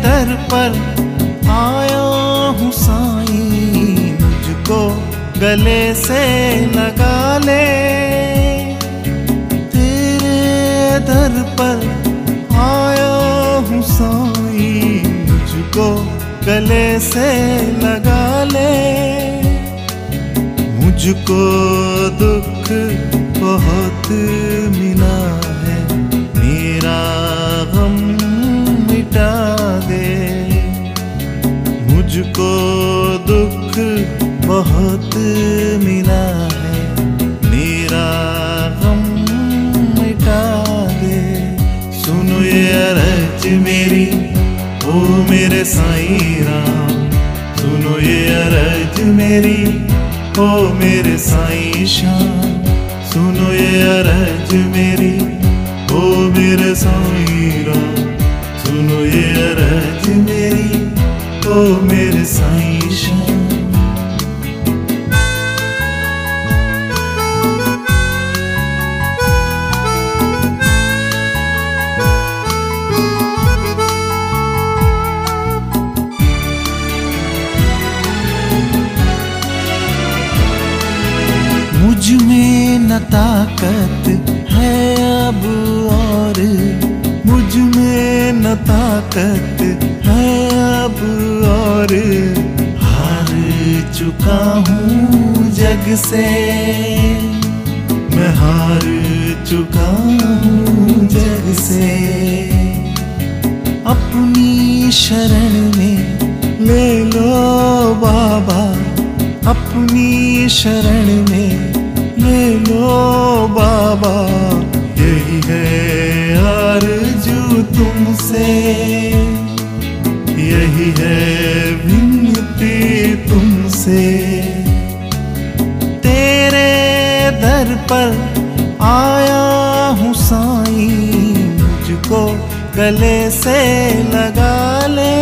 दर पर आया हूँ साईं, मुझको गले से लगा ले। तेरे दर पर आया हूँ साईं, मुझको गले से लगा ले। मुझको दुख बहुत मिला है, मेरा गम मिटा दे। मुझको दुख बहुत मिला है, मेरा गम मिटा दे। सुनो ये अर्ज मेरी, ओ मेरे साईं राम। सुनो ये अर्ज मेरी, ओ मेरे साईं श्याम। सुनो ये अर्ज मेरी, ओ मेरे साईं राम। सुनो ये अर्ज मेरी, ओ मेरे साईं श्याम। मुझ में न ताकत है अब और, मुझ में न ताकत है अब और। हार चुका हूँ जग से, मैं हार चुका हूँ जग से। अपनी शरण में ले लो बाबा, अपनी शरण में ले लो बाबा। यही है आरज़ू तुमसे, यही है विनती तुमसे। तेरे दर पर आया हूँ साईं, मुझको गले से लगा ले।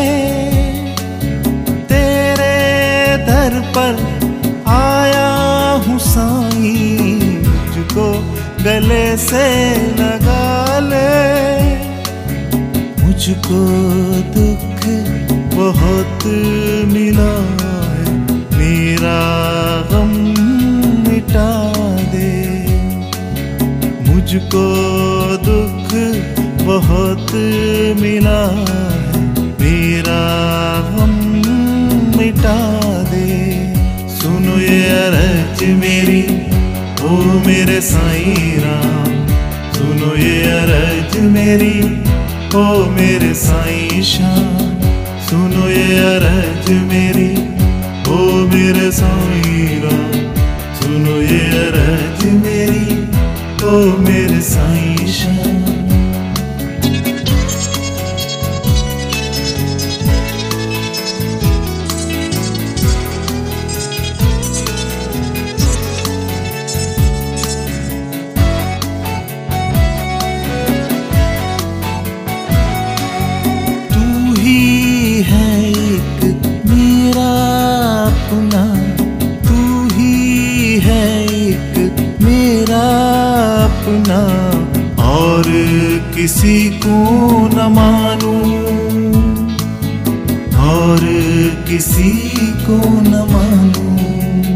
तेरे दर पर आया हूँ साईं, मुझको गले से लगा ले। मुझको दुख बहुत मिला है, मेरा गम मिटा दे। मुझको दुख बहुत मिला है, मेरा गम मिटा दे। सुनो ये अर्ज मेरी, ओ मेरे साईं राम। सुनो ये अर्ज मेरी, ओ मेरे साईं श्याम। सुनो ये अर्ज मेरी, ओ मेरे साईं राम। सुनो ये अर्ज मेरी, ओ मेरे साईं श्याम। और किसी को न मानूं, और किसी को न मानूं।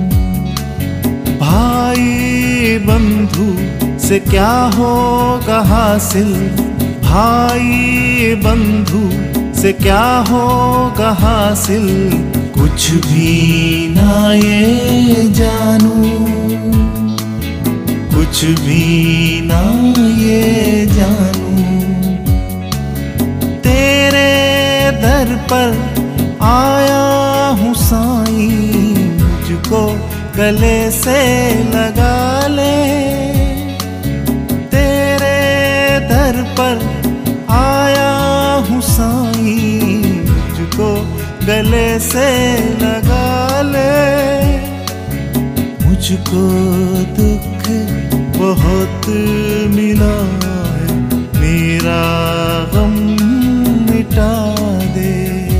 भाई बंधु से क्या होगा हासिल, भाई बंधु से क्या होगा हासिल। कुछ भी ना ये जानूं, कुछ भी ना ये जानूं। तेरे दर पर आया हूँ साईं, मुझको गले से लगा ले। तेरे दर पर आया हूँ साईं, मुझको गले से लगा ले। मुझको दुख बहुत मिला है, मेरा गम मिटा दे।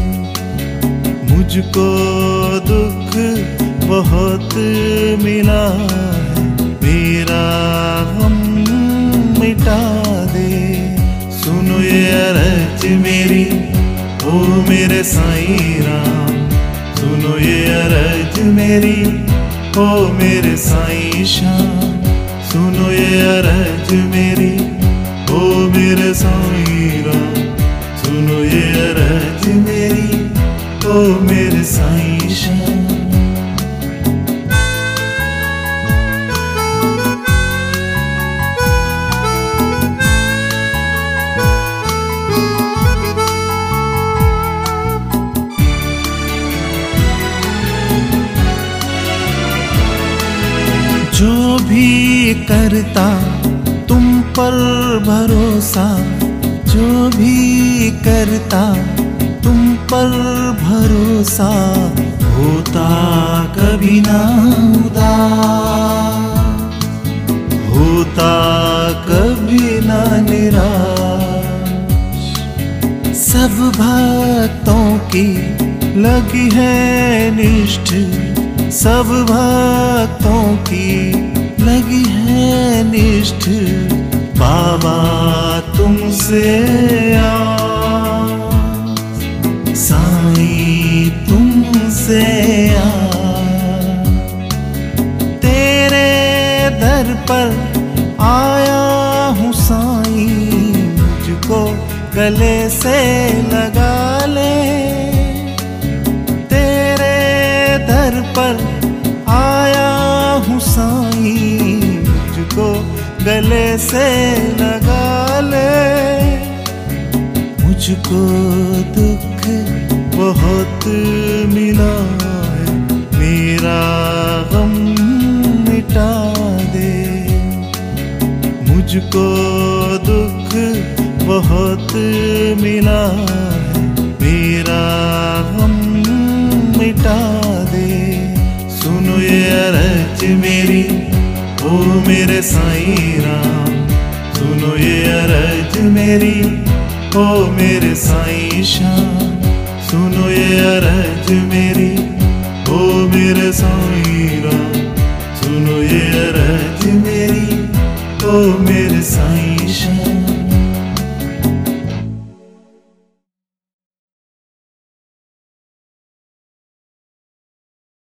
मुझको दुख बहुत मिला है, मेरा गम मिटा दे। सुनो ये अर्ज मेरी, ओ मेरे साईं राम सुनो ये अरज मेरी, ओ मेरे साईं श्याम सुनो ये अरज मेरी, ओ मेरे साईं राम सुनो ये अरज मेरी, ओ मेरे साईं श्याम। जो भी करता तुम पर भरोसा, जो भी करता तुम पर भरोसा, होता कभी ना उदास, होता कभी ना निराश। सब भक्तों की लगी है निष्ठ, सब भक्तों की लगी है निष्ठ, बाबा तुमसे आस, साईं तुमसे आस। तेरे दर पर आया हूँ साईं, मुझको गले से लगा ले। दर पर आया हूँ साईं, मुझको गले से लगा ले। मुझको दुख बहुत मिला है, मेरा गम मिटा दे। मुझको दुख बहुत मिला है, मेरा गम मिटा दे। सुनो ये अरज मेरी, ओ मेरे साईं राम सुनो ये अरज मेरी, ओ मेरे साईं श्याम सुनो ये अरज मेरी, ओ मेरे साईं राम।